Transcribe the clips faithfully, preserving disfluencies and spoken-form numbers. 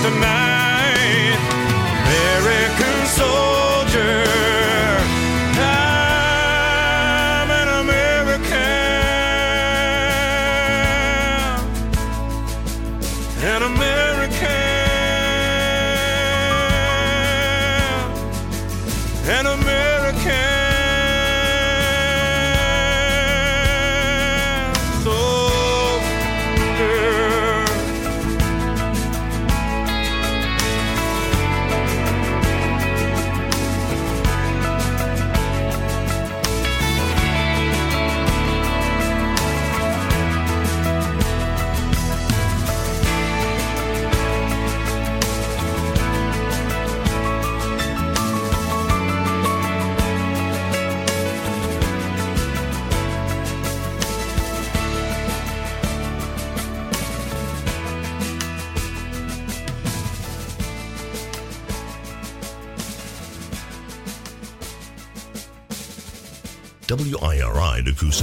tonight. American soldier, I'm an American, an American, an American. W I R I Nakusa.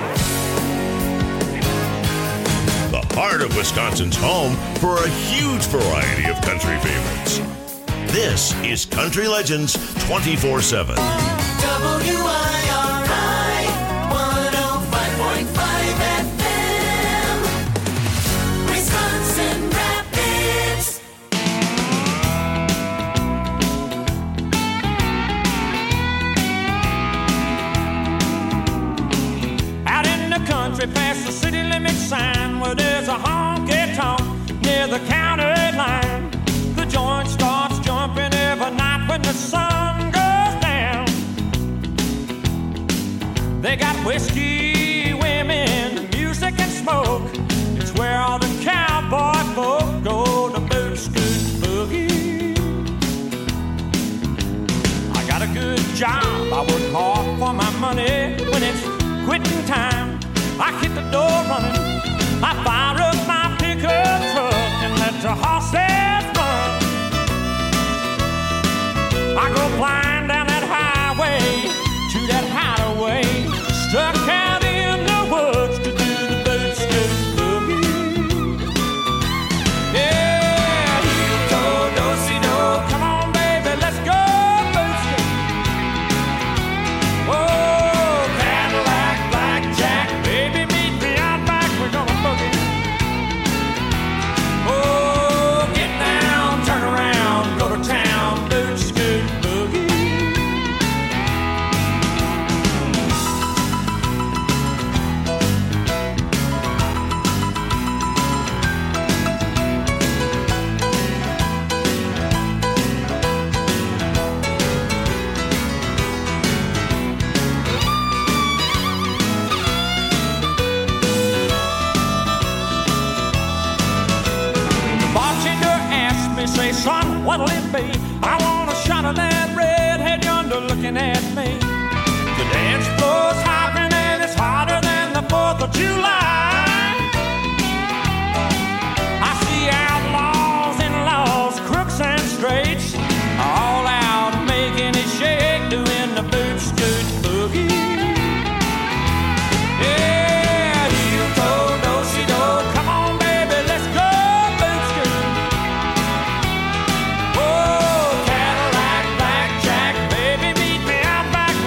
The heart of Wisconsin's home for a huge variety of country favorites. This is Country Legends twenty-four seven. W I R I one oh five point five F M. Wisconsin Rapids. Out in the country past the city limit sign where there's a honky-tonk near the county line. The joint starts jumping every night when the sun goes down. They got whiskey, women, music and smoke. It's where all the cowboy folk go to boot scoot boogie. I got a good job, I work hard for my money. When it's quitting time, I hit the door running. I fire up my pickup truck and let the horses run. I go flying down that highway to that hideaway, stuck out in the woods to do the boot scoot boogie. Yeah, heel toe, do-si-do, come on baby, let's go boot scoot. Oh, Cadillac, blackjack, baby meet me out back, we're gonna boogie. Oh, get down, turn around, go to town, boot scoot boogie. The bartender asked me, say, son, what'll it be? I want a shot of that redhead yonder looking at me. The dance floor's hopping and it's hotter than the fourth of July. I see outlaws and laws, crooks and straights, all out making it shake, doing the boot scoot boogie. Yeah, heel toe, do-si-do, come on baby, let's go boot scoot. Oh, Cadillac, blackjack, baby meet me out back,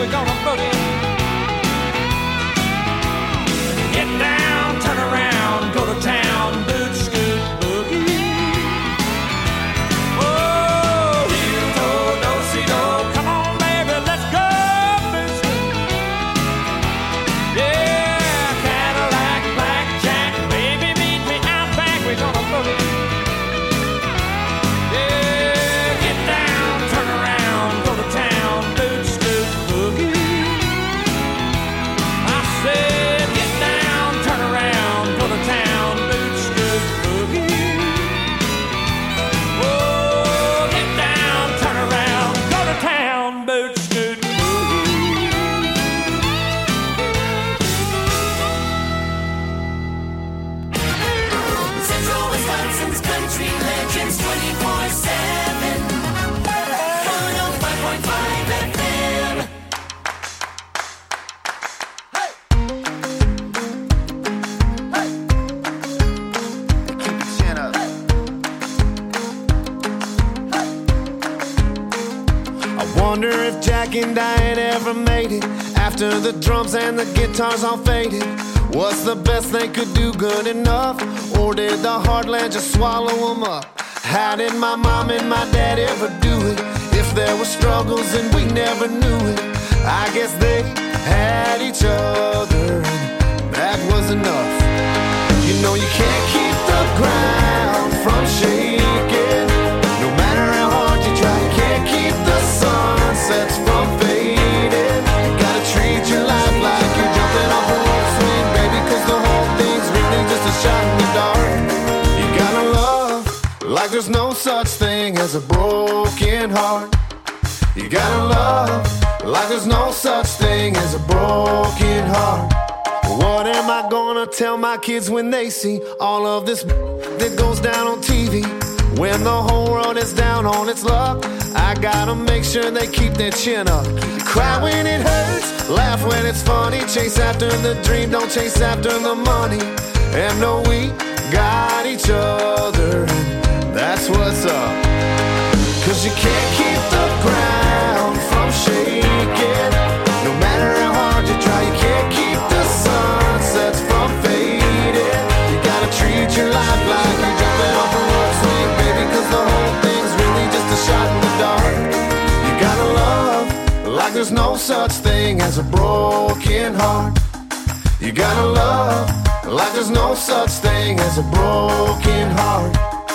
Jack and Diane ever made it. After the drums and the guitars all faded, was the best they could do good enough? Or did the heartland just swallow them up? How did my mom and my dad ever do it? If there were struggles and we never knew it, I guess they had each other, and that was enough. You know you can't keep the ground from shaking. No matter how hard you try, you can't keep the sunsets from fading. You gotta treat your life like you're jumping off a rope swing, baby, cause the whole thing's really just a shot in the dark. You gotta love like there's no such thing as a broken heart. You gotta love like there's no such thing as a broken heart. What am I gonna tell my kids when they see all of this that goes down on T V? When the whole world is down on its luck, I gotta make sure they keep their chin up. Cry when it hurts, laugh when it's funny. Chase after the dream, don't chase after the money. And know we got each other, and that's what's up. Cause you can't keep the ground from shaking. No matter how hard you try, you can't keep the sunsets from fading. You gotta treat your life like you're jumping off a rope swing, baby, cause the whole thing's really just a shot in the dark. You gotta love like there's no such thing as a broken heart. You gotta love like there's no such thing as a broken heart.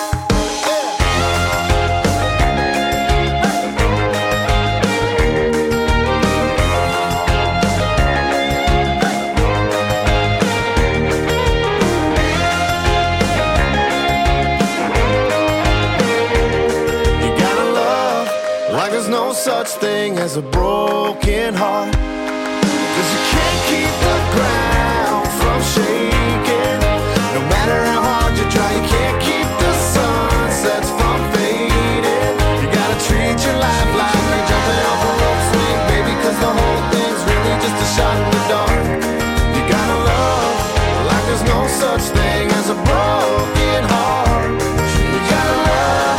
Such thing as a broken heart. Cause you can't keep the ground from shaking. No matter how hard you try, you can't keep the sunsets from fading. You gotta treat your life like you're jumping off a rope swing, baby, cause the whole thing's really just a shot in the dark. You gotta love like there's no such thing as a broken heart. You gotta love.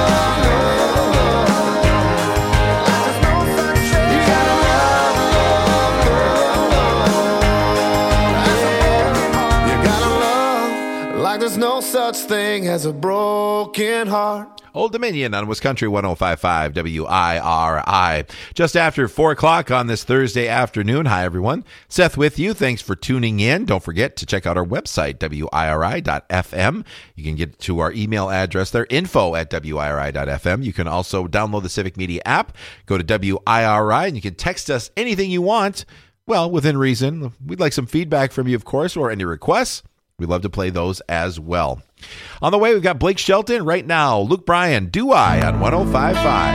There's no such thing as a broken heart. Old Dominion on Wisconsin one oh five point five W I R I. Just after four o'clock on this Thursday afternoon. Hi, everyone. Seth with you. Thanks for tuning in. Don't forget to check out our website, W I R I dot F M. You can get to our email address there, info at W I R I dot F M. You can also download the Civic Media app, go to W I R I, and you can text us anything you want. Well, within reason. We'd like some feedback from you, of course, or any requests. We'd love to play those as well. On the way, we've got Blake Shelton. Right now, Luke Bryan, Do I on one oh five point five.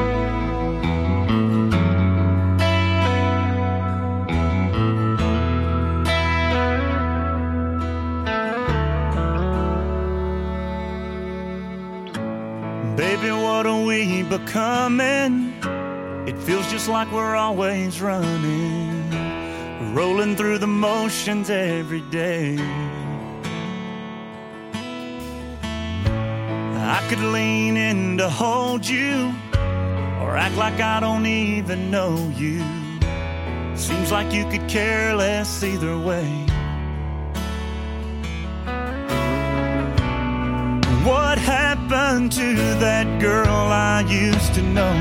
Baby, what are we becoming? It feels just like we're always running, rolling through the motions every day. I could lean in to hold you, or act like I don't even know you. Seems like you could care less either way. What happened to that girl I used to know?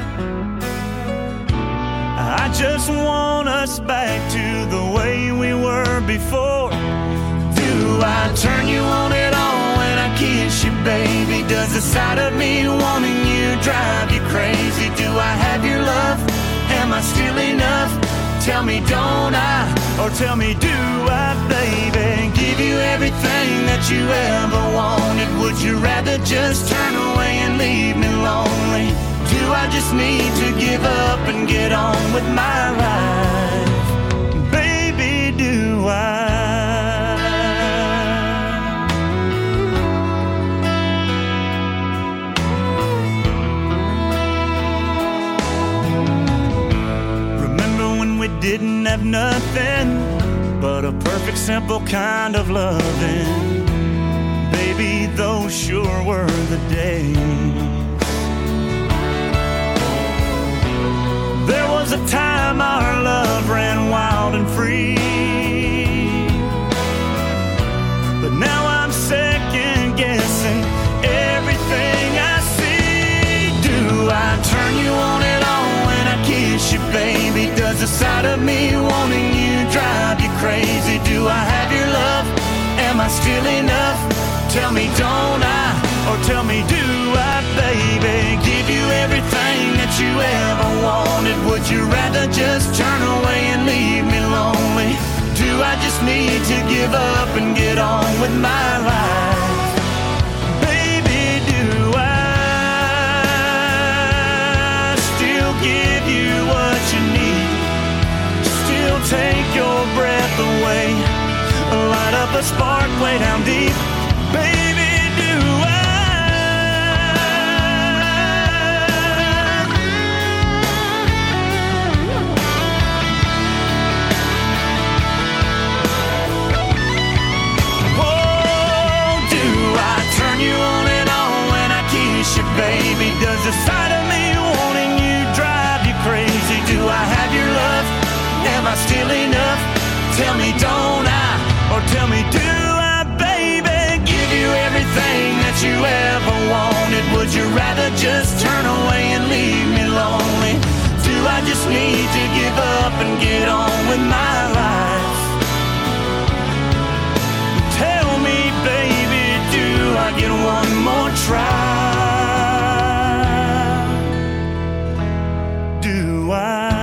I just want us back to the way we were before. Do I turn you on at all when I kiss you, baby? Does the sight of me wanting you drive you crazy? Do I have your love? Am I still enough? Tell me, don't I? Or tell me, do I, baby? Give you everything that you ever wanted. Would you rather just turn away and leave me lonely? Do I just need to give up and get on with my life? Baby, do I? Didn't have nothing but a perfect, simple kind of loving. Baby, those sure were the days. a side of me wanting you, drive you crazy. Do I have your love? Am I still enough? Tell me, don't I? Or tell me, do I, baby? Give you everything that you ever wanted. Would you rather just turn away and leave me lonely? Do I just need to give up and get on with my life? Baby, do I still give you what you need? Still take your breath away, light up a spark way down deep. Baby, do I? Oh, do I turn you on and on when I kiss you, baby? Does the sight of me wanting you drive you crazy? Do I have your love? Am I still enough? Tell me, don't I? Or tell me, do I, baby? Give you everything that you ever wanted. Would you rather just turn away and leave me lonely? Do I just need to give up and get on with my life? Tell me, baby, do I get one more try? Do I?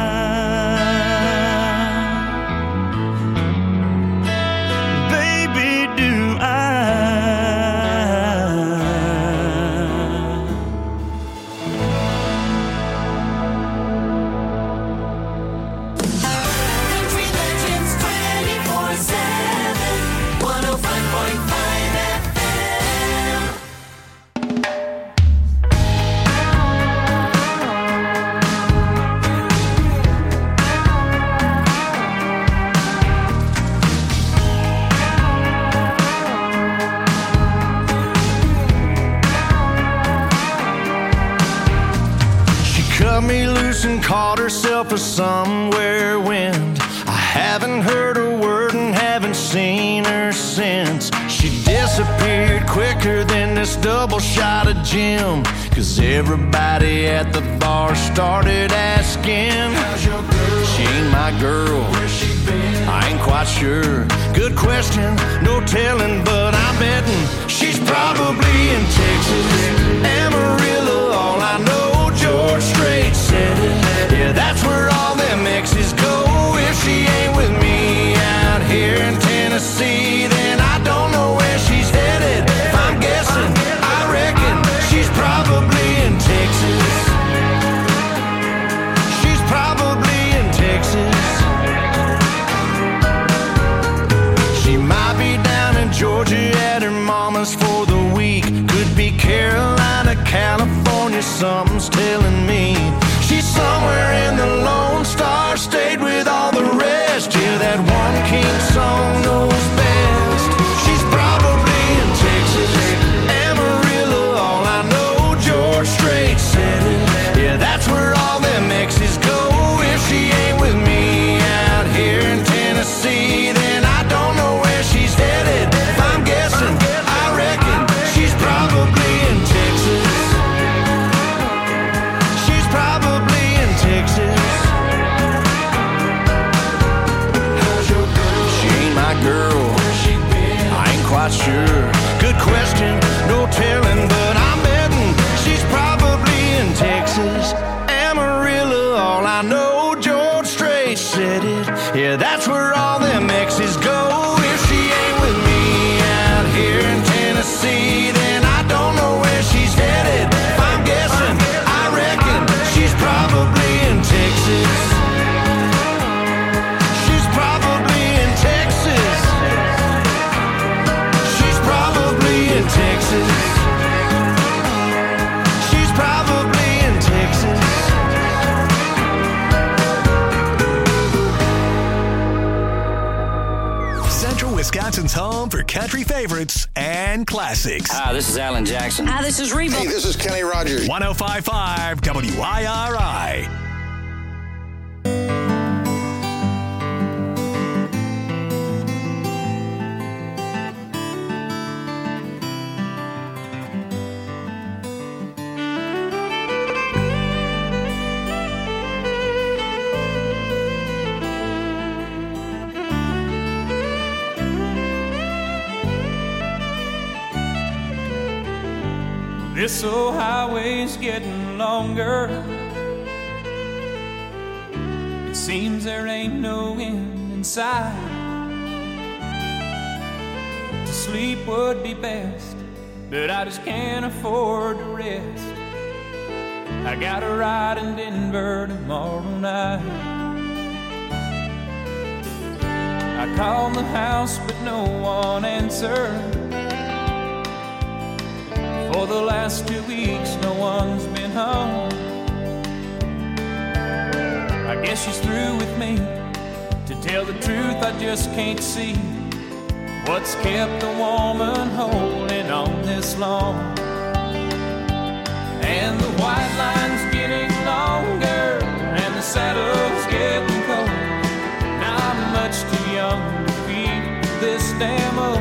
Me loose and caught herself a somewhere wind. I haven't heard a word and haven't seen her since. She disappeared quicker than this double shot of gin. Cause everybody at the bar started asking, how's your girl? She ain't my girl. Where's she been? I ain't quite sure. Good question, no telling, but I'm betting she's probably in Texas. Amarillo, all I know, George Strait said it. Yeah, that's where all them exes go. If she ain't with me out here in Tennessee, then I don't know where she's headed. If I'm guessing, I reckon she's probably in Texas. She's probably in Texas. She might be down in Georgia at her mama's for the week. Could be Carolina, California, something's telling me. She's somewhere in the Lone Star State with all the rest. Yeah, that one king song knows best. She's probably in Texas. Amarillo, all I know, George Strait said it. Yeah, that's where all them exes go. If she ain't with me out here in Tennessee, then I don't know where she's headed. If I'm guessing, I reckon she's probably in Texas. She's probably in Texas. How's your girl? She ain't my girl. Where's she been? I ain't quite sure. Good question, no telling, but I'm betting she's probably in Texas. Amarillo, all I know, George Strait said it. Yeah, that's where all them exes go. If she ain't with me out here in Tennessee, then I don't know where she's headed. If I'm guessing, I reckon she's probably in Texas. She's probably in Texas. She's probably in Texas. She's probably in Texas. Central Wisconsin's home for country favorites and classics. Hi, this is Alan Jackson. Hi, this is Reba. Hey, this is Kenny Rogers. one oh five point five W I R I. This old highway's getting longer. It seems there ain't no end in sight. To sleep would be best, but I just can't afford to rest. I got a ride in Denver tomorrow night. I called the house, but no one answered. For the last two weeks, no one's been home. I guess she's through with me. To tell the truth, I just can't see what's kept a woman holding on this long. And the white line's getting longer, and the saddle's getting cold. I'm much too young to feel this damn old.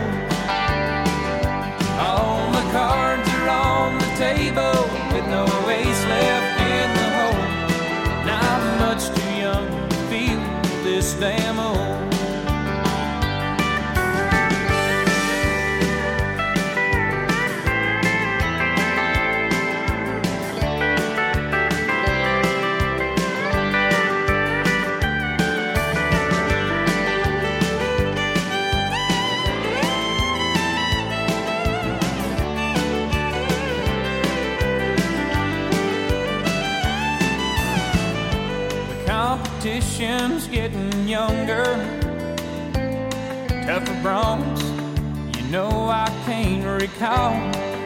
All the cards are on the table with no ace left in the hole. Now I'm much too young to feel this damn old. Competition's getting younger, tougher broncs, you know I can't recall.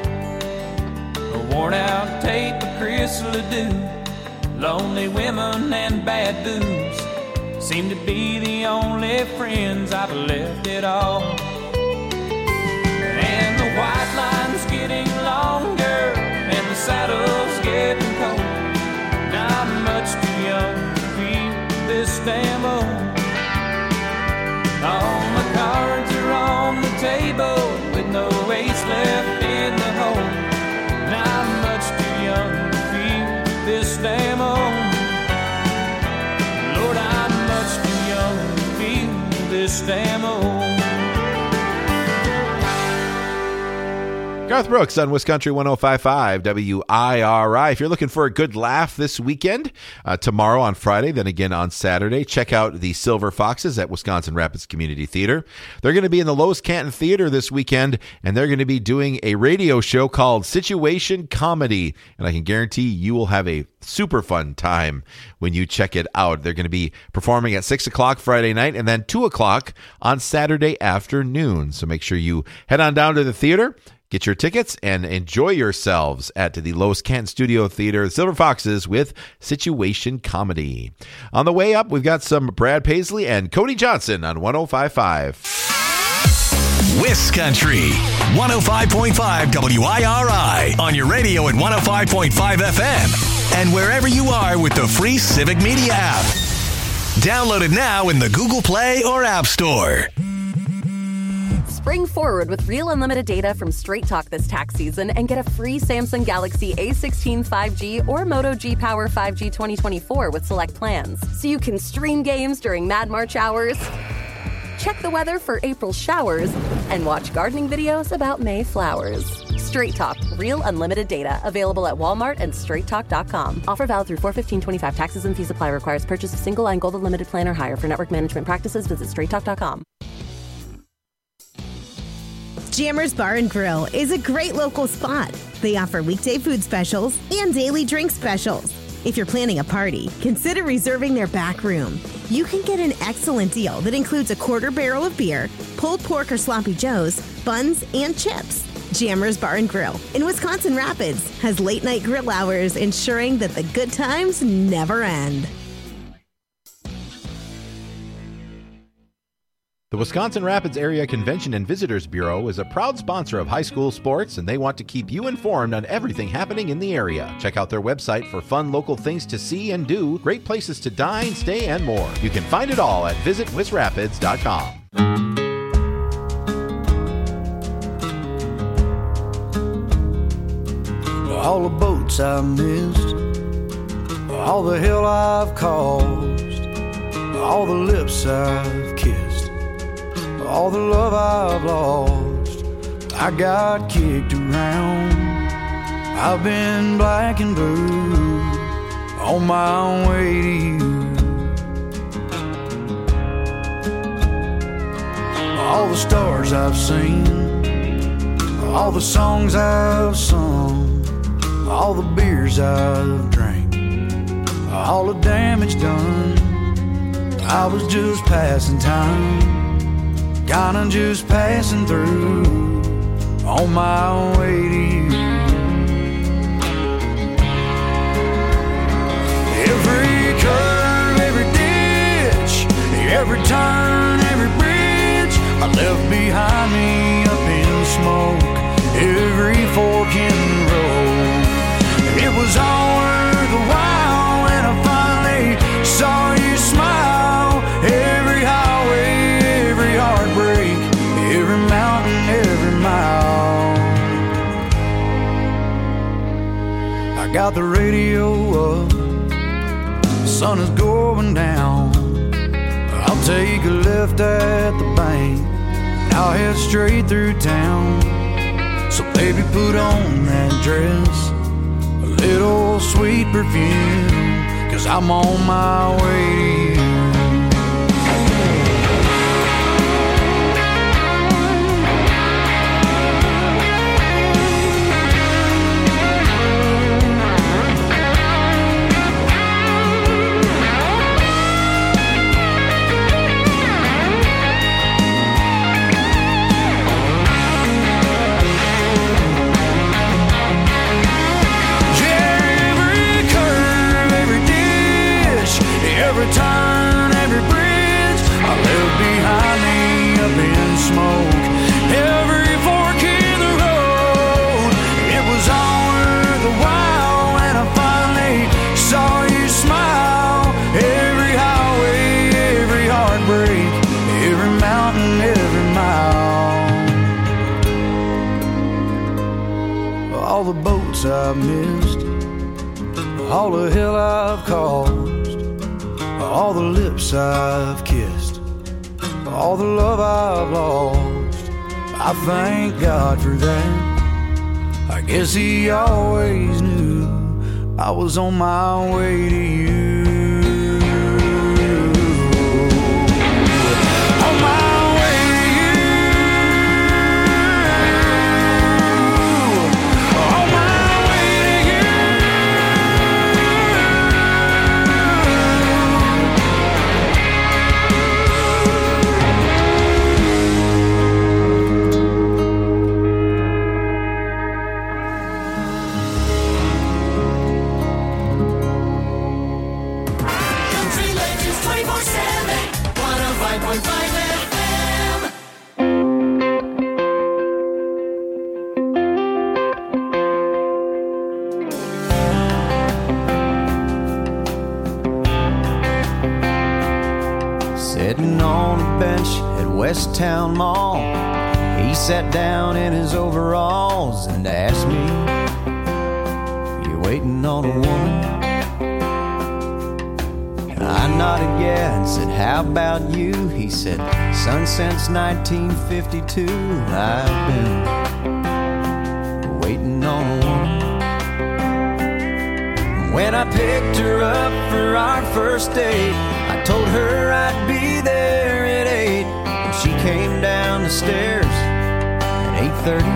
A worn out tape of Chris Ledoux, lonely women and bad booze seem to be the only friends I've left at all. And the white line's getting longer, and the saddle's getting cold. Now I'm much too young this damn old. All my cards are on the table with no ace left in the hole. Now I'm much too young to feel this damn old. Lord, I'm much too young to feel this damn old. Garth Brooks on Wisconsin one oh five point five W I R I. If you're looking for a good laugh this weekend, uh, tomorrow on Friday, then again on Saturday, check out the Silver Foxes at Wisconsin Rapids Community Theater. They're going to be in the Lowe's Canton Theater this weekend, and they're going to be doing a radio show called Situation Comedy. And I can guarantee you will have a super fun time when you check it out. They're going to be performing at six o'clock Friday night and then two o'clock on Saturday afternoon. So make sure you head on down to the theater, get your tickets, and enjoy yourselves at the Lowe's Canton Studio Theater, Silver Foxes with Situation Comedy. On the way up, we've got some Brad Paisley and Cody Johnson on one oh five point five. Wiscountry, one oh five point five W I R I, on your radio at one oh five point five F M, and wherever you are with the free Civic Media app. Download it now in the Google Play or App Store. Spring forward with real unlimited data from Straight Talk this tax season and get a free Samsung Galaxy A sixteen five G or Moto G Power five G twenty twenty-four with select plans. So you can stream games during Mad March hours, check the weather for April showers, and watch gardening videos about May flowers. Straight Talk, real unlimited data. Available at Walmart and straight talk dot com. Offer valid through four fifteen twenty-five. Taxes and fees apply. Requires purchase of single line gold unlimited plan or higher. For network management practices, visit straight talk dot com. Jammers Bar and Grill is a great local spot. They offer weekday food specials and daily drink specials. If you're planning a party, consider reserving their back room. You can get an excellent deal that includes a quarter barrel of beer, pulled pork or sloppy joes, buns, and chips. Jammers Bar and Grill in Wisconsin Rapids has late night grill hours, ensuring that the good times never end. The Wisconsin Rapids Area Convention and Visitors Bureau is a proud sponsor of high school sports, and they want to keep you informed on everything happening in the area. Check out their website for fun local things to see and do, great places to dine, stay, and more. You can find it all at visit wis rapids dot com. All the boats I missed, all the hell I've caused, all the lips I've kissed, all the love I've lost. I got kicked around, I've been black and blue on my way to you. All the stars I've seen, all the songs I've sung, all the beers I've drank, all the damage done. I was just passing time, kinda just passing through on my way to you. Every curve, every ditch, every turn, every bridge I left behind me up in smoke. Every fork in the road, it was all worth the while when I finally saw you smile. Every highway, every heartbreak, every mountain, every mile. I got the radio up, the sun is going down. I'll take a left at the bank, and I'll head straight through town. So baby, put on that dress, a little sweet perfume, 'cause I'm on my way to you. Every turn, every bridge I left behind me up in smoke. Every fork in the road, it was all worth the while when I finally saw you smile. Every highway, every heartbreak, every mountain, every mile. All the boats I've missed, all the hell I've caused, all the lips I've kissed, all the love I've lost. I thank God for that. I guess He always knew I was on my way to you. On my way to you. On my way to you. Sitting on a bench at West Town Mall, he sat down in his overalls and asked me, "You waiting on a woman?" I nodded yeah and said, "How about you?" He said, "Son, since nineteen fifty-two I've been waiting on a woman." When I picked her up for our first date, I told her I'd be there at eight, and she came down the stairs at eight thirty.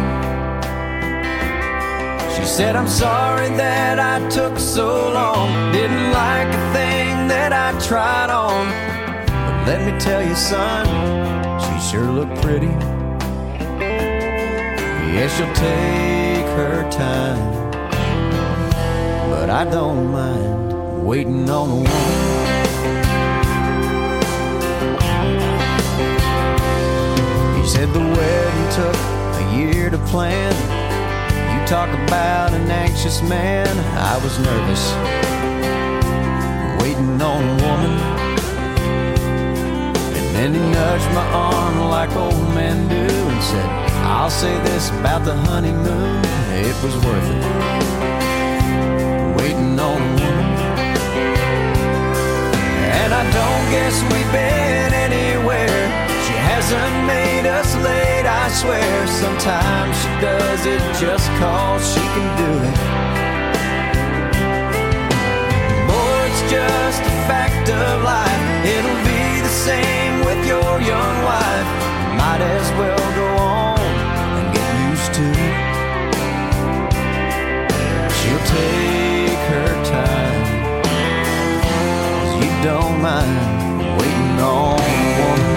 She said, "I'm sorry that I took so long, didn't like a thing that I tried on, but let me tell you, son, she sure looked pretty. Yeah, she'll take her time, but I don't mind waiting on a woman." He said the wedding took a year to plan. You talk about an anxious man. I was nervous, waiting on a woman. And then he nudged my arm like old men do and said, "I'll say this about the honeymoon, it was worth it, waiting on a woman." And I don't guess we've been anywhere. She hasn't made us late, I swear sometimes she does it just cause she can do it. Boy, it's just a fact of life. It'll be the same with your young wife. Might as well go on and get used to it. She'll take her time, 'cause you don't mind waiting on a woman.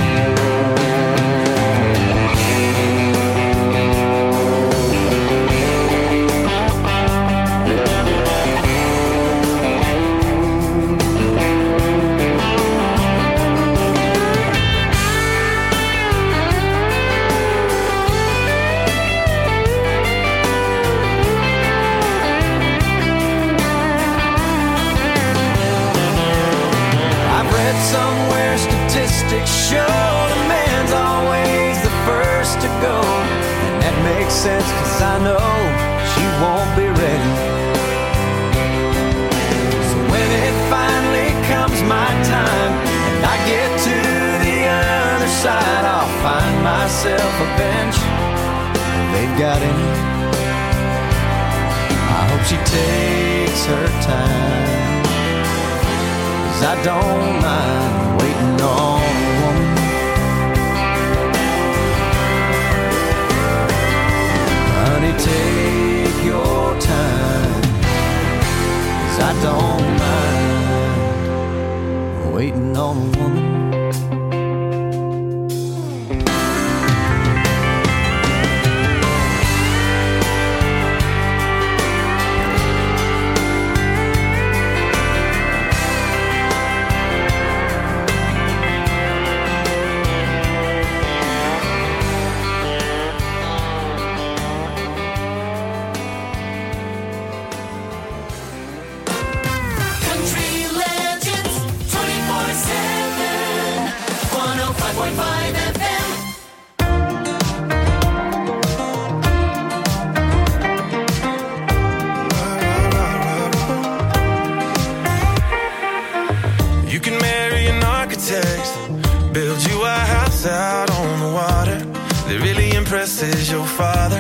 Somewhere statistics show the man's always the first to go. And that makes sense, 'cause I know she won't be ready. So when it finally comes my time and I get to the other side, I'll find myself a bench they've got in it. I hope she takes her time, I don't mind waiting on a woman. Honey, take your time, 'cause I don't mind waiting on a woman. Is your father,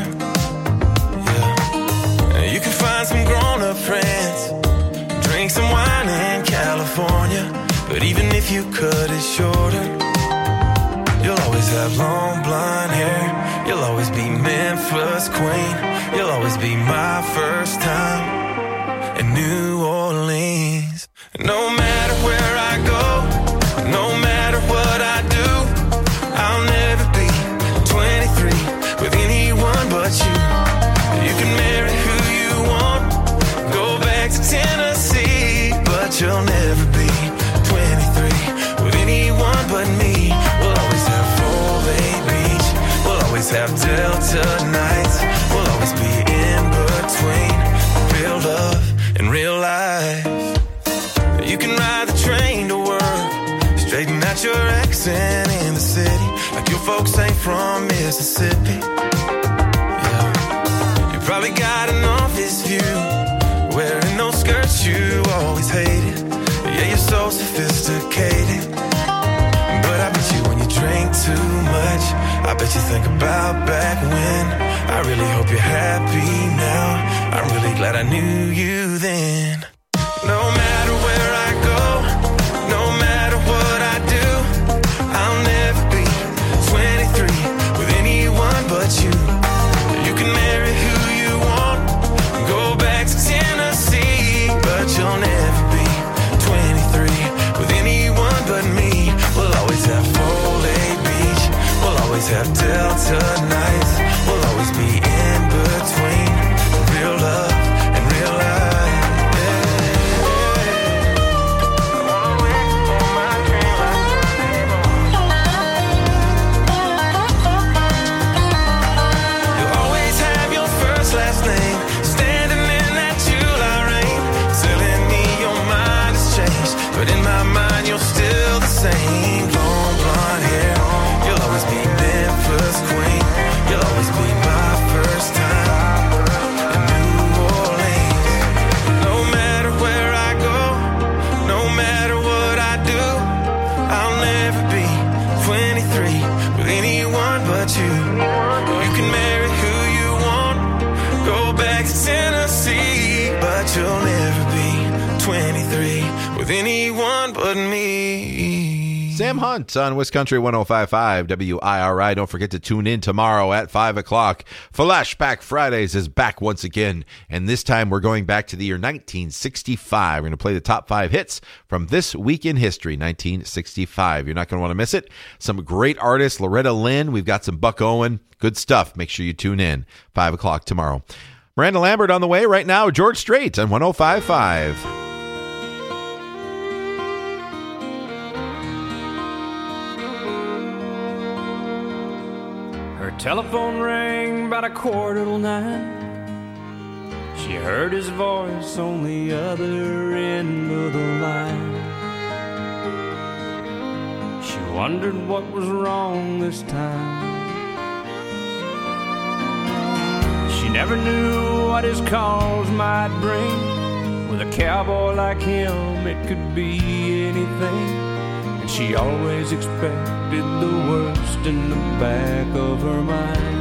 yeah. You can find some grown-up friends, drink some wine in California, but even if you cut it shorter, you'll always have long blonde hair. You'll always be Memphis queen. You'll always be my first time in New Orleans. No matter where I go, no matter what I do, I'll never be twenty-three with anyone but you. You can marry who you want, go back to Tennessee, but you'll never be twenty-three with anyone but me. We'll always have Full Bay Beach, we'll always have Delta nights, we'll always be in between real love and real life. You can ride the train to work, straighten out your accent in the city, like your folks ain't from Mississippi. Yeah. You probably got an office view, wearing those skirts you always hated. Yeah, you're so sophisticated, but I bet you when you drink too much, I bet you think about back when. I really hope you're happy now, I'm really glad I knew you then. No matter where I go, no matter what I do, I'll never be twenty-three with anyone but you. You can marry who you want, go back to Tennessee, but you'll never be twenty-three with anyone but me. We'll always have Full Bay Beach, we'll always have Delta nights, we'll always be in between real love and real life. Yeah. nights in Tennessee. But you'll never be twenty-three with anyone but me. Sam Hunt on Wisconsin one oh five point five W I R I. Don't forget to tune in tomorrow at five o'clock. Flashback Fridays is back once again, and this time we're going back to the year nineteen sixty-five. We're going to play the top five hits from this week in history, nineteen sixty-five. You're not going to want to miss it. Some great artists, Loretta Lynn. We've got some Buck Owen. Good stuff. Make sure you tune in. five o'clock tomorrow. Miranda Lambert on the way right now. George Strait on one oh five point five. Telephone rang about a quarter till nine. She heard his voice on the other end of the line. She wondered what was wrong this time. She never knew what his calls might bring. With a cowboy like him, it could be anything. And she always expected the worst in the back of her mind.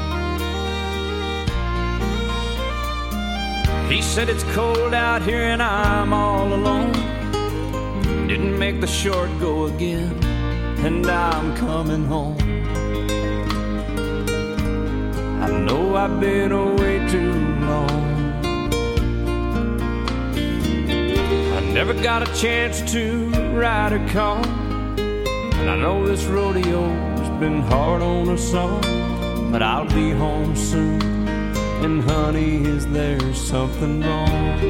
He said it's cold out here and I'm all alone. Didn't make the short go again, and I'm coming home. I know I've been away too long. I never got a chance to ride a car, and I know this rodeo's been hard on us all. But I'll be home soon, and honey, is there something wrong?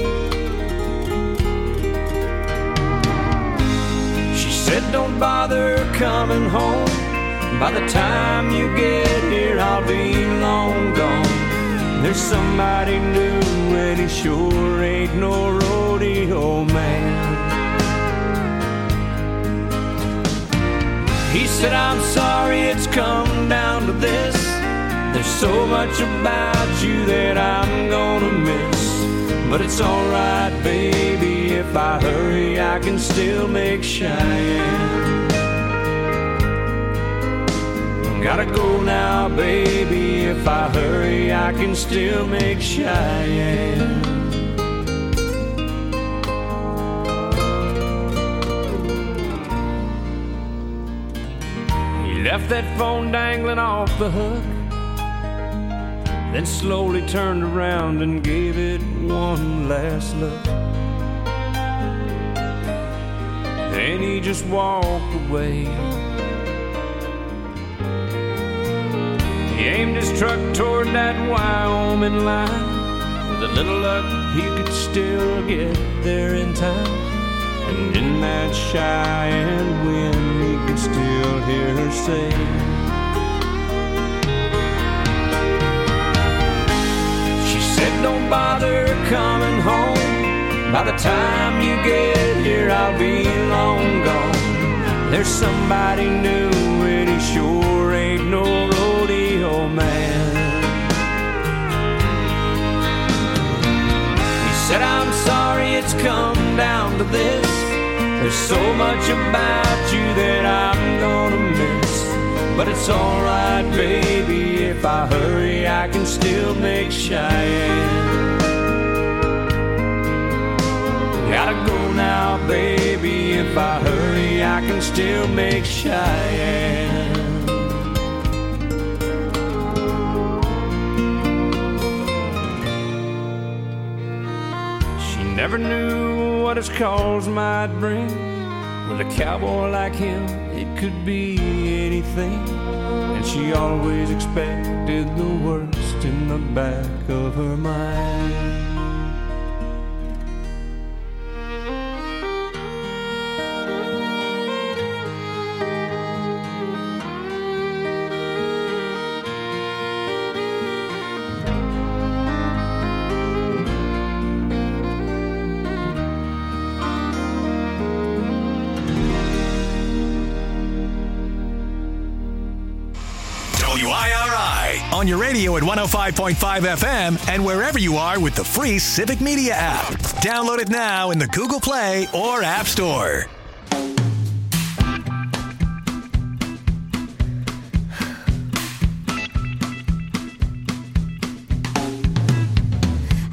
She said don't bother coming home. By the time you get here, I'll be long gone. There's somebody new, and he sure ain't no rodeo man. He said, I'm sorry it's come down to this. There's so much about you that I'm gonna miss. But it's alright, baby, if I hurry, I can still make Cheyenne. Gotta go now, baby, if I hurry, I can still make Cheyenne. Left that phone dangling off the hook, then slowly turned around and gave it one last look. Then he just walked away. He aimed his truck toward that Wyoming line. With a little luck, he could still get there in time. And in that Cheyenne wind, he could still hear her say, she said, don't bother coming home. By the time you get here, I'll be long gone. There's somebody new, and he sure ain't no rodeo man. He said, I'm sorry it's come down to this. There's so much about you that I'm gonna miss. But it's alright, baby, if I hurry, I can still make Cheyenne. Gotta go now, baby, if I hurry, I can still make Cheyenne. She never knew what his calls might bring. With a cowboy like him, it could be anything. And she always expected the worst in the back of her mind. On your radio at one oh five point five F M and wherever you are with the free Civic Media app. Download it now in the Google Play or App Store.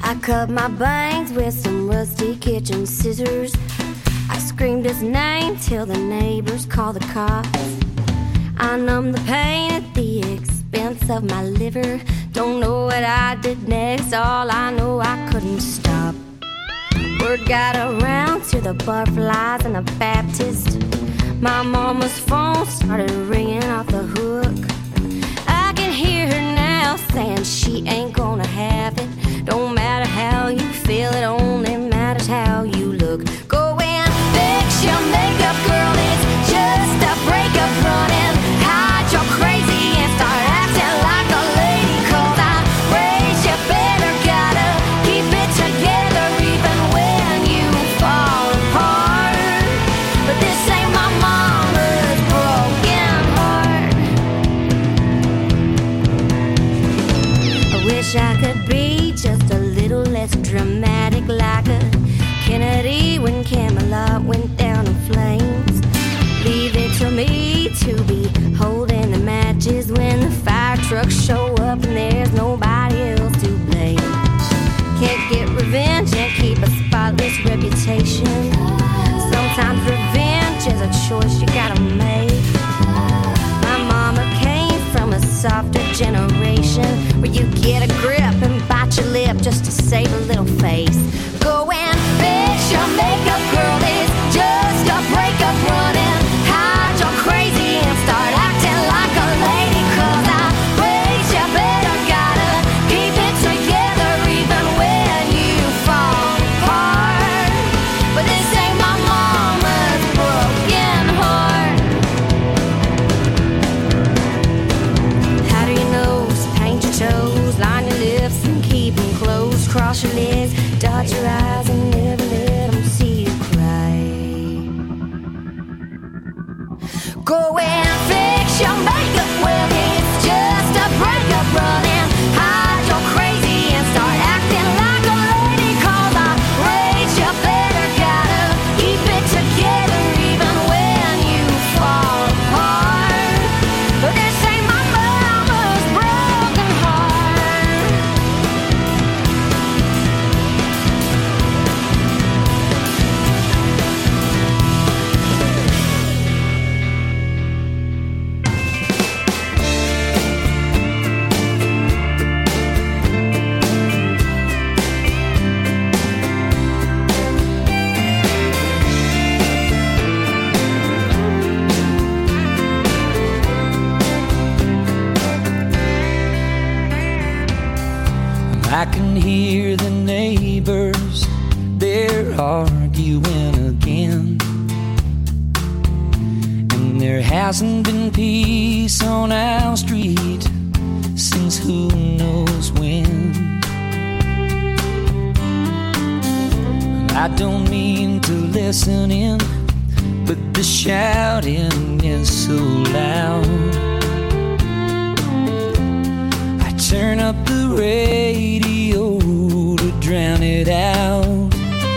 I cut my bangs with some rusty kitchen scissors. I screamed his name till the neighbors called the cops. I numbed the pain at the expense of my liver. Don't know what I did next, all I know I couldn't stop. Word got around to the butterflies and the Baptist. My mama's phone started ringing off the hook. I can hear her now saying she ain't gonna have it. Don't matter how you feel, it only matters how you look. Go and fix your makeup, girl, it's just a breakup running. Hide your crazy and start acting like a lady. Cause I raised you better, gotta keep it together even when you fall apart. But this ain't my mama's broken heart. I wish I could be just a little less dramatic, like a Kennedy when Camelot went down in flames. Leave it to me to be holding the matches when the fire trucks show up and there's nobody else to blame. Can't get revenge and keep a spotless reputation. Sometimes revenge is a choice you gotta make. My mama came from a softer generation where you get a grip and bite your lip just to save a little face. Go and fix your makeup, girl, it's just a breakup running. Hide your crazy and start acting like a lady. Cause I raised you better, gotta keep it together even when you fall apart. But this ain't my mama's broken heart. How do you know? Paint your toes, line your lips and keep them closed. Cross your legs, dot your eyes and never let them see you cry. Go and fix your makeup, well it's just a breakup running. Hide your crazy and start acting like a lady. Cause I raised you better, gotta keep it together even when you fall apart. But this ain't my mama's broken heart. I can hear the neighbors, they're arguing again. And there hasn't been peace on our street since who knows when. I don't mean to listen in, but the shouting is so loud. I turn up the radio to drown it out.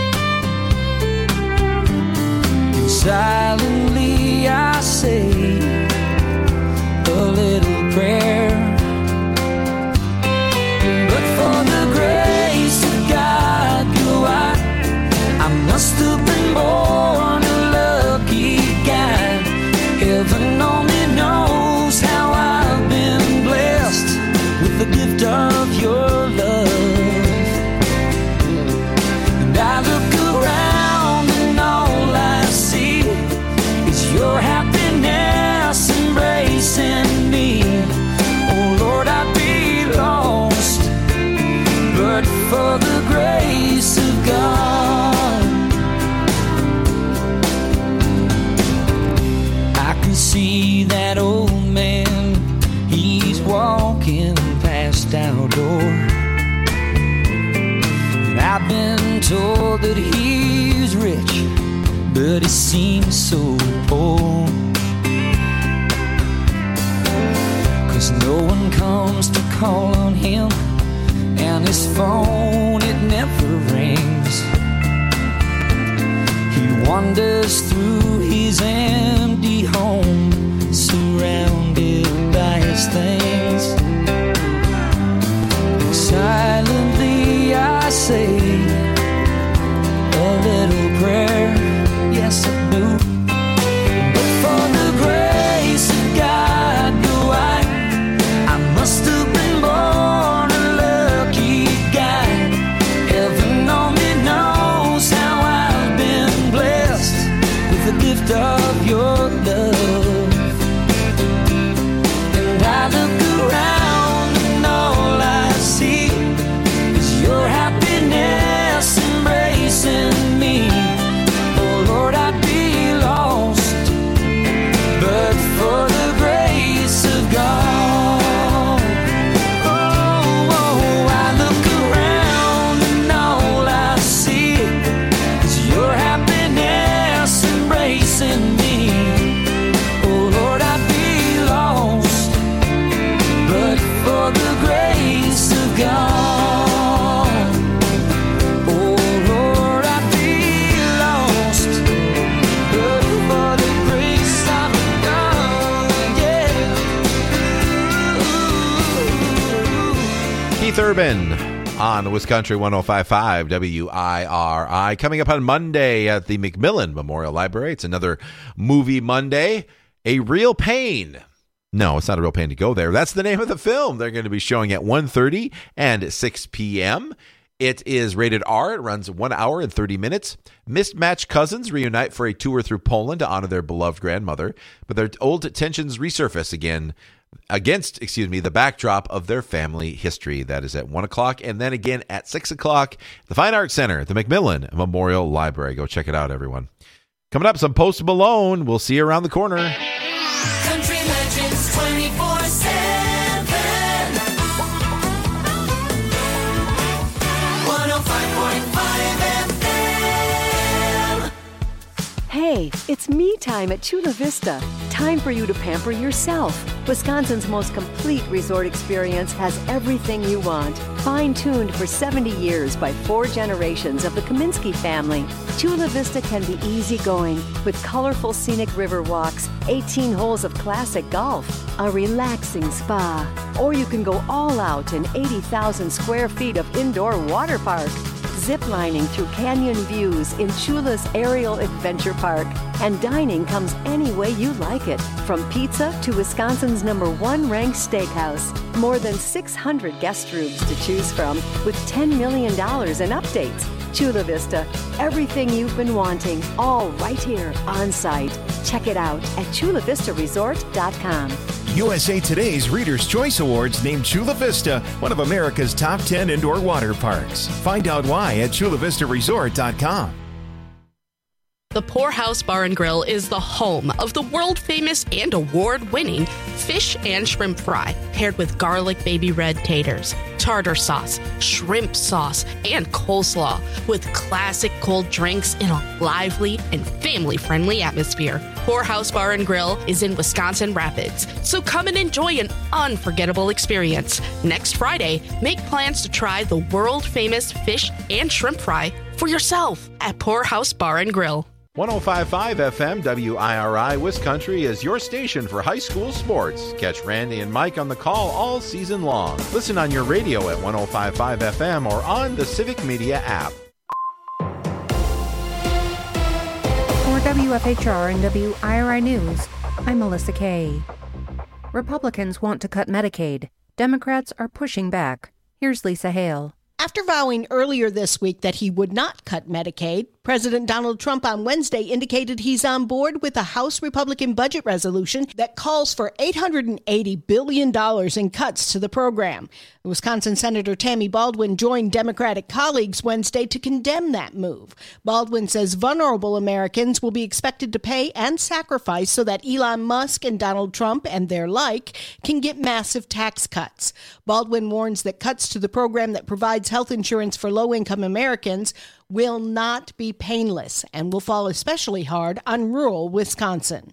And silently I say a little prayer. But for the grace of God, you know I, I must have been born a lucky guy. Heaven only knows how I've been blessed with the gift of your love. And I look around and all I see is your happiness embracing me. Oh Lord, I'd be lost but for the grace of God. I can see that old man, he's walking past our door. And I've been told that he's rich, but he seems so poor. 'Cause no one comes to call on him, and his phone, it never rings. He wanders through his empty home, surrounded by his things. Silently I say Keith Urban on Wisconsin one oh five point five W I R I. Coming up on Monday at the McMillan Memorial Library. It's another Movie Monday. A Real Pain. No, it's not a real pain to go there. That's the name of the film. They're going to be showing at one thirty and six p.m. It is rated R. It runs one hour and thirty minutes. Mismatched cousins reunite for a tour through Poland to honor their beloved grandmother, but their old tensions resurface again against, excuse me, the backdrop of their family history. That is at one o'clock, and then again at six o'clock, the Fine Arts Center at the McMillan Memorial Library. Go check it out, everyone. Coming up, some Post Malone. We'll see you around the corner. Country Legends twenty-four seven. one oh five point five F M. Hey, it's me time at Chula Vista. Time for you to pamper yourself. Wisconsin's most complete resort experience has everything you want. Fine-tuned for seventy years by four generations of the Kaminsky family, Chula Vista can be easygoing with colorful scenic river walks, eighteen holes of classic golf, a relaxing spa, or you can go all out in eighty thousand square feet of indoor water park. Ziplining through canyon views in Chula's Aerial Adventure Park. And dining comes any way you like it, from pizza to Wisconsin's number one ranked steakhouse. More than six hundred guest rooms to choose from with ten million dollars in updates. Chula Vista, everything you've been wanting, all right here on site. Check it out at chula vista resort dot com. U S A Today's Reader's Choice Awards named Chula Vista one of America's top ten indoor water parks. Find out why at chula vista resort dot com. The Poorhouse Bar and Grill is the home of the world-famous and award-winning fish and shrimp fry, paired with garlic baby red taters, tartar sauce, shrimp sauce, and coleslaw, with classic cold drinks in a lively and family-friendly atmosphere. Poorhouse Bar and Grill is in Wisconsin Rapids, so come and enjoy an unforgettable experience. Next Friday, make plans to try the world-famous fish and shrimp fry for yourself at Poorhouse Bar and Grill. one oh five point five F M W I R I Wiscountry is your station for high school sports. Catch Randy and Mike on the call all season long. Listen on your radio at one oh five point five F M or on the Civic Media app. For W F H R and W I R I News, I'm Melissa Kay. Republicans want to cut Medicaid. Democrats are pushing back. Here's Lisa Hale. After vowing earlier this week that he would not cut Medicaid, President Donald Trump on Wednesday indicated he's on board with a House Republican budget resolution that calls for eight hundred eighty billion dollars in cuts to the program. Wisconsin Senator Tammy Baldwin joined Democratic colleagues Wednesday to condemn that move. Baldwin says vulnerable Americans will be expected to pay and sacrifice so that Elon Musk and Donald Trump and their like can get massive tax cuts. Baldwin warns that cuts to the program that provides health insurance for low-income Americans will not be painless and will fall especially hard on rural Wisconsin.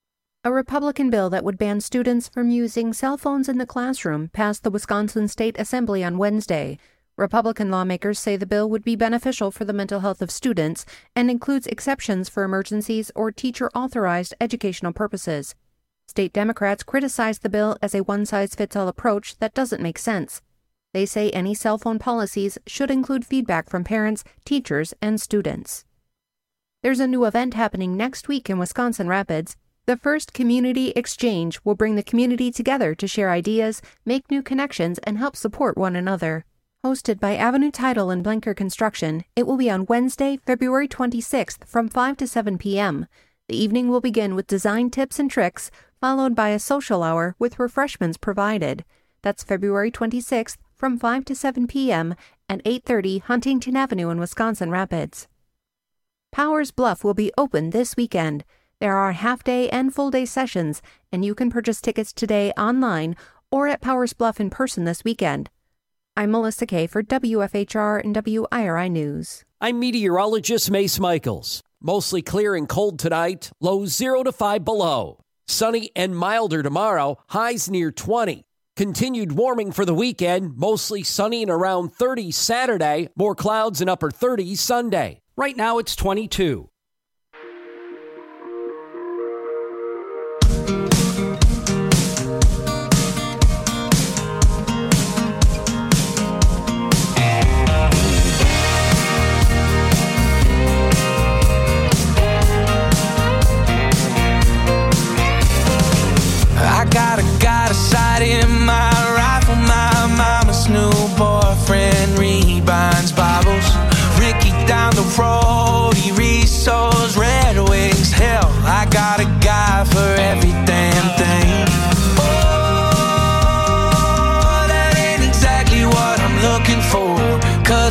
A Republican bill that would ban students from using cell phones in the classroom passed the Wisconsin State Assembly on Wednesday. Republican lawmakers say the bill would be beneficial for the mental health of students and includes exceptions for emergencies or teacher-authorized educational purposes. State Democrats criticized the bill as a one-size-fits-all approach that doesn't make sense. They say any cell phone policies should include feedback from parents, teachers, and students. There's a new event happening next week in Wisconsin Rapids. The first Community Exchange will bring the community together to share ideas, make new connections, and help support one another. Hosted by Avenue Title and Blanker Construction, it will be on Wednesday, February twenty-sixth from five to seven p.m. The evening will begin with design tips and tricks, followed by a social hour with refreshments provided. That's February twenty-sixth from five to seven p.m. at eight thirty Huntington Avenue in Wisconsin Rapids. Powers Bluff will be open this weekend. There are half-day and full-day sessions, and you can purchase tickets today online or at Powers Bluff in person this weekend. I'm Melissa Kay for W F H R and W I R I News. I'm meteorologist Mace Michaels. Mostly clear and cold tonight, lows zero to five below. Sunny and milder tomorrow, highs near twenty. Continued warming for the weekend, mostly sunny and around thirty Saturday, more clouds and upper thirties Sunday. Right now it's twenty-two.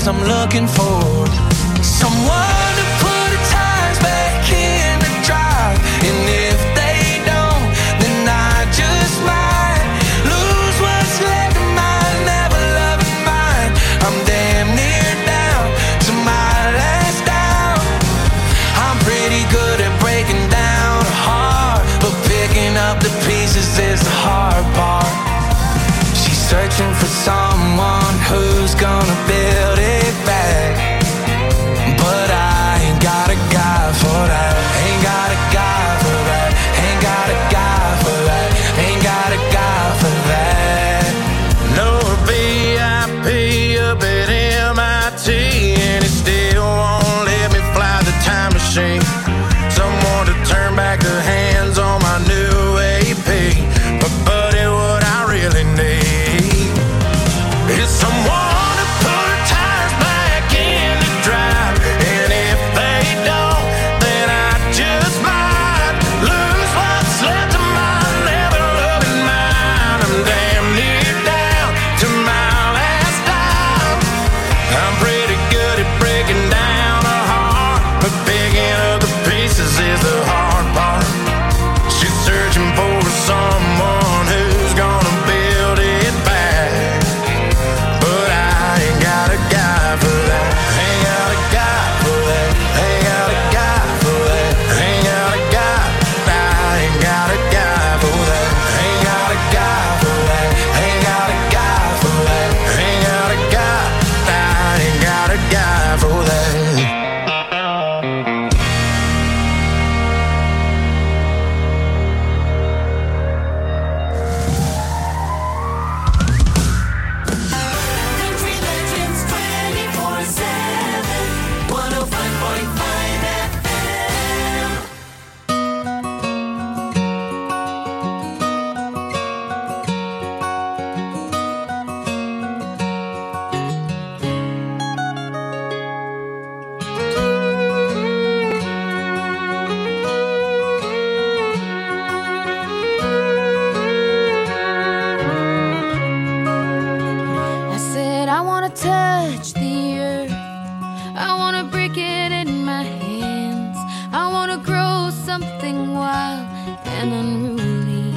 guess I'm looking for someone to put the tires back in the drive. And if they don't, then I just might lose what's left of my never loving mind. I'm damn near down to my last down. I'm pretty good at breaking down a heart, but picking up the pieces is the hard part. She's searching for someone who's gonna build it back, but I ain't got a guy for that. Ain't got a guy for that. Ain't got a guy for that. Ain't got a guy for that. No V I P up at M I T, and it still won't let me fly the time machine. Someone to turn back the hands on my new A P. But buddy, what I really need is someone to put tires back in the drive. And if they don't, then I just might lose what's left of my never loving mind. I'm damn near down to my last dime. I'm pretty good at breaking down a heart, but picking up the pieces is the hard part. She's searching for someone who's gonna build it back, but I ain't got a guy for that. Ain't got a guy for that. Ain't got a guy for that. Ain't got a guy. I ain't got a guy for that. Ain't got a guy for that. Ain't got a guy for that. Ain't got a guy. I ain't got a guy for that. Country Legends twenty-four seven, one oh five point five F M. I said I wanna touch the earth, I wanna break it in my hands, I wanna grow something wild and unruly,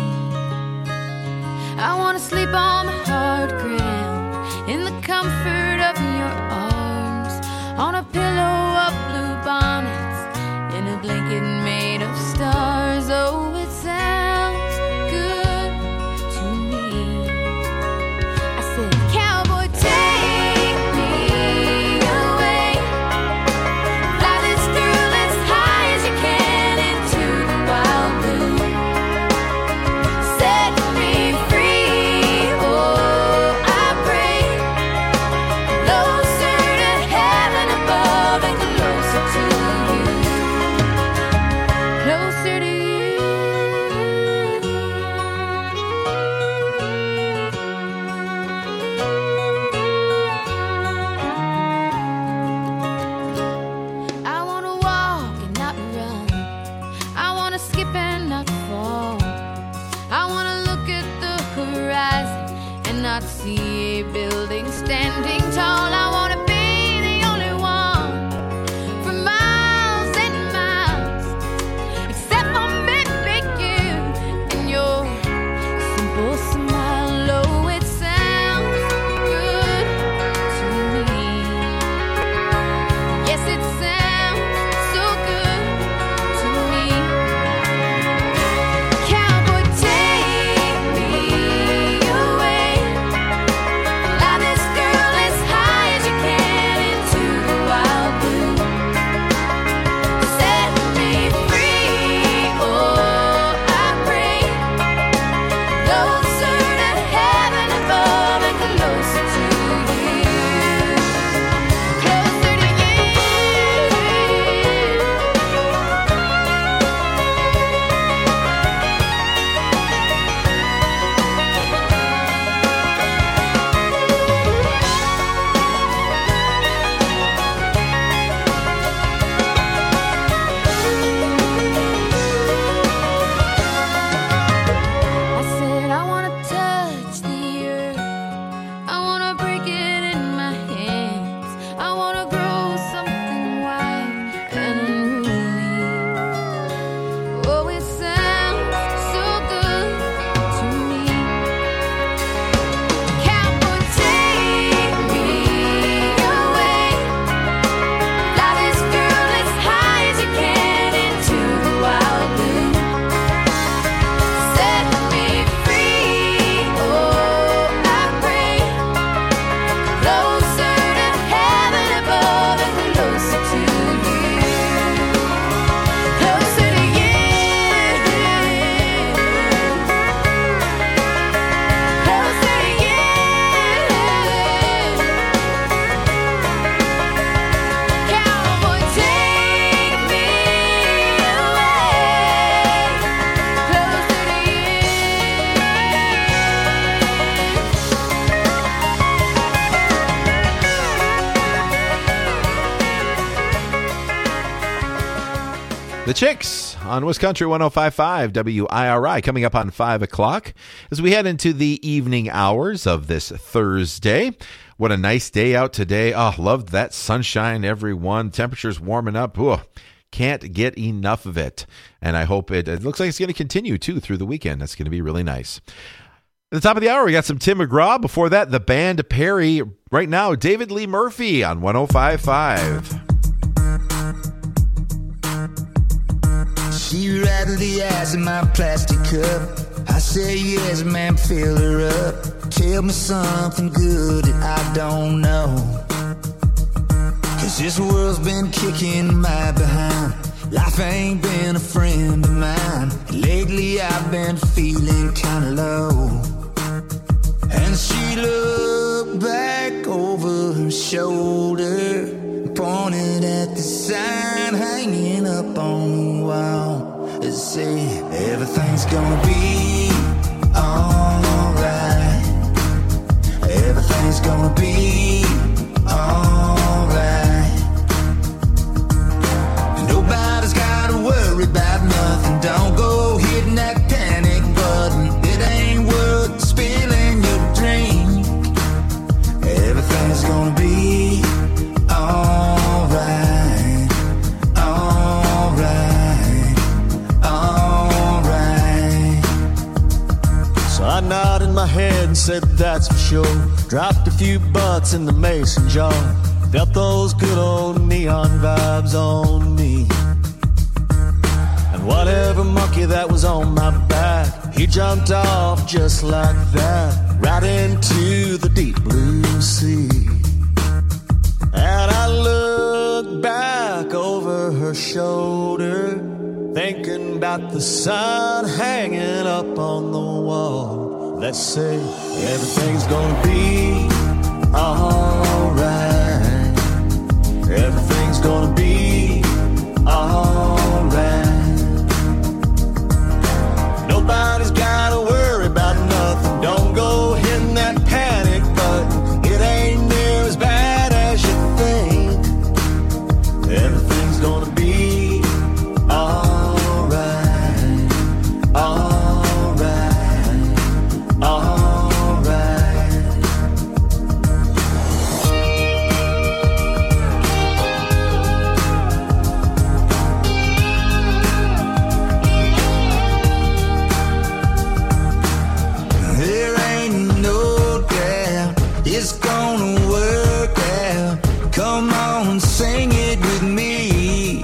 I wanna sleep on the hard ground in the comfort of your arms, on a pillow of blue bonnets, in a blanket made of stars. Oh, it sounds good to me. I said, cowboy, take me away, fly this girl as high as you can into the wild blue, set me free. Oh, I pray closer to heaven above. The Chicks on Wisconsin one oh five point five W I R I coming up on five o'clock as we head into the evening hours of this Thursday. What a nice day out today. Oh, loved that sunshine, everyone. Temperatures warming up. Ooh, can't get enough of it. And I hope it, it looks like it's going to continue, too, through the weekend. That's going to be really nice. At the top of the hour, we got some Tim McGraw. Before that, the band Perry. Right now, David Lee Murphy on one oh five point five. She rattled the ice in my plastic cup. I say yes, man, fill her up. Tell me something good that I don't know. Cause this world's been kicking my behind. Life ain't been a friend of mine. Lately I've been feeling kinda low. And she looked back over her shoulder, pointed at the sign hanging up on the wall. It said, everything's gonna be alright. Everything's gonna be alright. Nobody's gotta worry about nothing. Don't go hitting that panic button. It ain't worth spilling your drink. Everything's gonna be alright, alright, alright. So I nodded my head and said that's for sure. Dropped a few bucks in the mason jar. Felt those good old neon vibes on me. And whatever monkey that was on my back, he jumped off just like that, right into the deep blue sea. And I looked back over her shoulder, thinking about the sign hanging up on the wall. Let's say everything's gonna be alright. Everything's gonna be alright. Nobody's gotta worry about nothing. Don't go hitting that panic button. It ain't near as bad as you think. Everything's gonna be alright, alright, alright. There ain't no doubt it's gonna work out. Come on, sing it with me.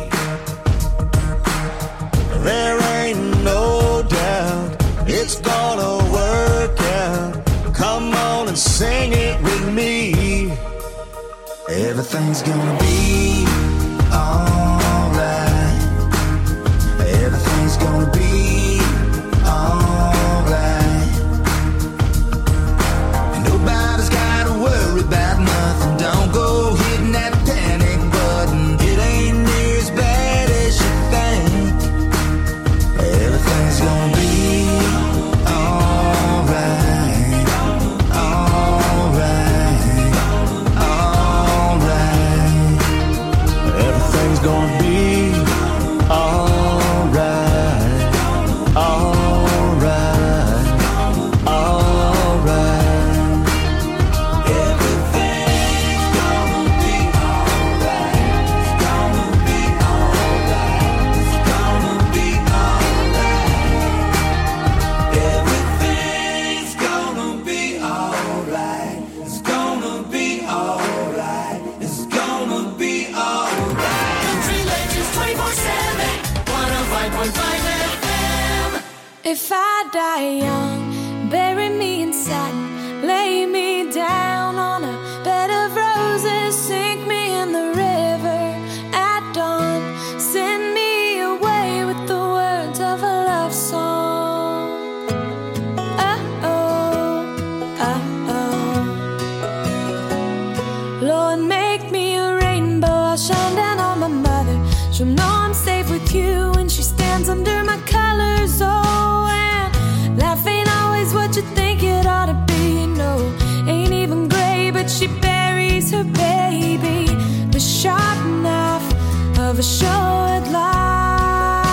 There ain't no doubt it's gonna work out. Come on and sing it with me. Everything's gonna be alright. Everything's gonna be alright. Nobody's gotta worry about nothing. Don't go hitting that panic button. It ain't near as bad as you think. Everything's gonna be alright, alright, alright. Everything's gonna be alright, alright, alright. Everything's gonna be alright. It's gonna be alright. It's gonna be alright. Everything's gonna be alright. It's gonna be alright. It's gonna be alright. Country Legends twenty-four seven, one oh five point five F M. If I die young, bury me in satin, lay me down on a bed of roses, sink me in the river at dawn, send me away with the words of a love song. Uh-oh, uh-oh. Lord, make me a rainbow, I'll shine down on my mother. She'll know I'm safe with you when she stands under my colors. Oh, and life ain't always what you think it ought to be. No, ain't even gray, but she buries her baby. The sharp knife of a short life.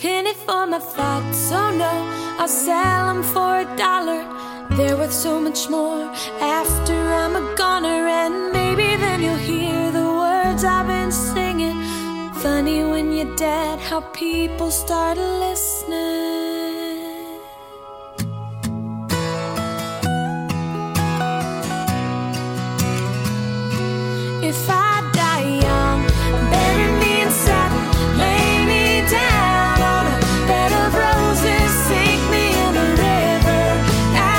penny for my thoughts. Oh no, I'll sell them for a dollar. They're worth so much more after I'm a goner. And maybe then you'll hear the words I've been singing. Funny when you're dead how people start to listen.